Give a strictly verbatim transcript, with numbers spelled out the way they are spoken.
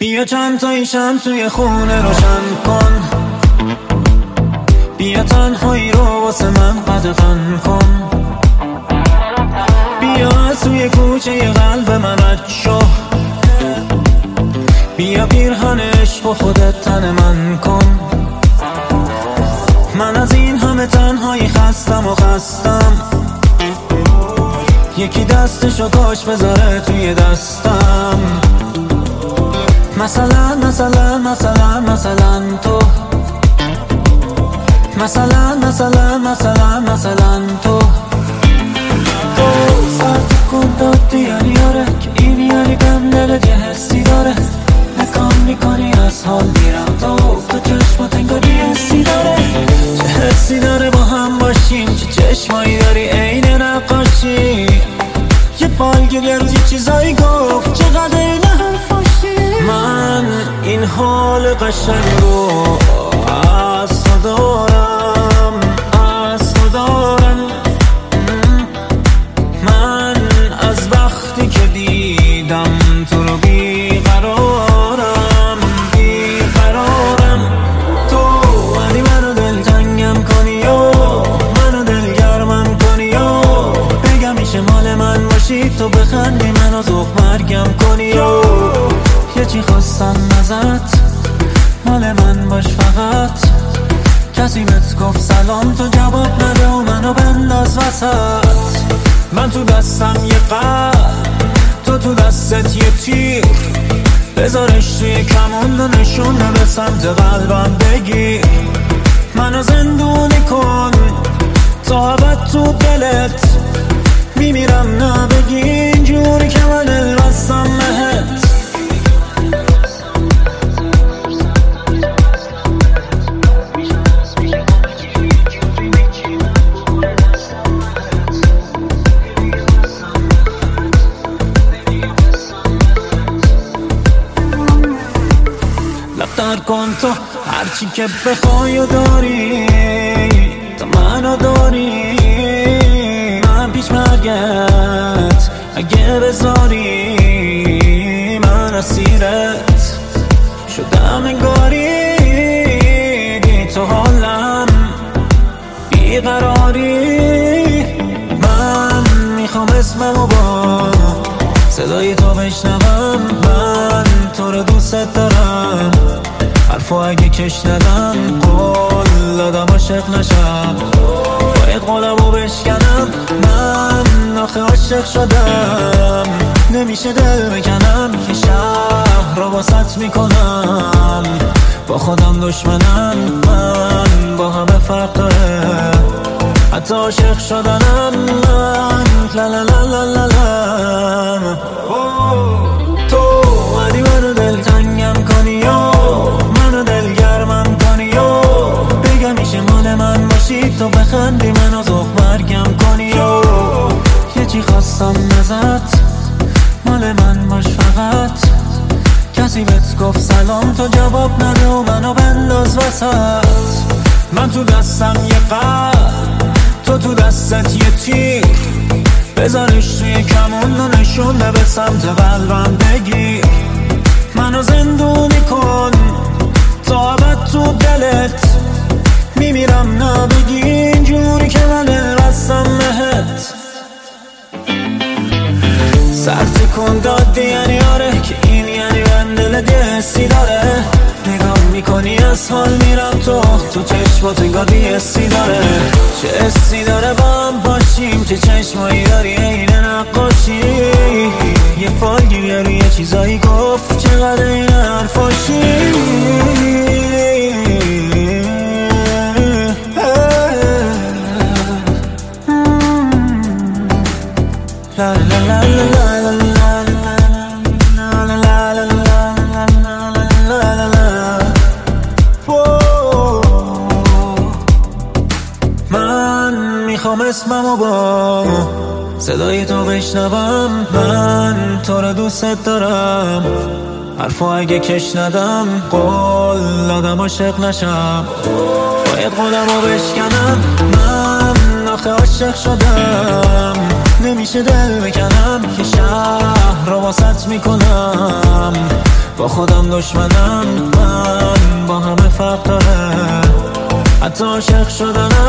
بیا چند تایی شم توی خونه روشن کن، بیا تنهایی رو واسه من قدغن کن، بیا از توی کوچه قلب من رد شو، بیا پیرهن عشق و خودت تن من کن. من از این همه تنهایی خستم و خستم، یکی دستشو کاش بذاره توی دستم. مثلا مثلا مثلا مثلا تو، مثلا مثلا مثلا مثلا تو تو سرد کن دادی یعنی آره که این یعنی بهم دلت یه حسی داره، نکام میکنی از حال میرم تو تو چشمات انگار یه حسی داره. چه حسی داره با هم باشیم، چه چشمایی داری عین نقاشی، یه فالگیر یه روزی چیزایی گفت چقدر این حرفاشی. من این حال قشنگو از تو دارم، از تو دارم. من از وقتی که دیدم تو رو بیقرارم، بیقرارم. تو ولی منو دلتنگم کنی و منو دلگرمم کنی و بگم میشه مال من باشی، تو بخندی منو ذوق مرگم کنی و یه چی خواستم ازت، مال من باش فقط. کسی بهت گفت سلام تو جواب نده و منو بنداز وسط. من تو دستم یه قلب، تو تو دستت یه تیر، بذارش توی کمون و نشونه به سمت قلبم بگیر. منو زندونی کن تا ابد تو دلت، میمیرم نبگی اینجوری که من دل بستم بهت. لفتر کن تو هرچی که بخوای و داری، تو منو داری. من پیش مرگت اگه بذاری، من اسیرت شدم انگاری. بی تو حالم بیقراری. من میخوام اسممو با صدای تو بشنوم، من تو رو دوست دارم. حرفو اگه کش ندم قول دادم عاشق نشم، باید قولمو بشکنم. من آخه عاشق شدم، نمیشه دل بکنم. یه شهر رو واسط میکنم، با خودم دشمنم. من با همه فرق داره، حتی عاشق شدنم. من لا لا لا لا لا لا. تو ولی منو دلتنگم کنی و منو دلگرمم کنی و بگم میشه مال من باشی، تو بخندی منو ذوق مرگم کنی و یه چی خواستم ازت، مال من باش فقط. کسی بهت گفت سلام تو جواب نده و منو بنداز وسط. من تو دستم یه قلب، تو تو دستت یه تیر، بذارش توی کمون و نشونه به سمت قلبم بگیر. منو زندونی کن تا ابد تو دلت، میمیرم نبگی اینجوری که من دل بستم بهت. سرد کن دادی یعنی آره که این یعنی من دلت یه حسی داره، نگاه میکنی از حال میرم تو تو چشمات انگار یه حسی داره. چه حسی داره با هم باشیم، چه چشمایی داری عین نقاشی، یه فالگیر روی یه چیزایی گفت چقدر این حرفاشی. لا لا لا لا میخوام اسممو با صدای تو بشنوم، من تو رو دوست دارم. حرفو اگه کش ندم قول دادم عاشق نشم، باید قولمو بشکنم. من آخه عاشق شدم، نمیشه دل بکنم. یه شهر رو واسط میکنم، با خودم دشمنم، من با همه فرق داره. حتی عاشق شدنم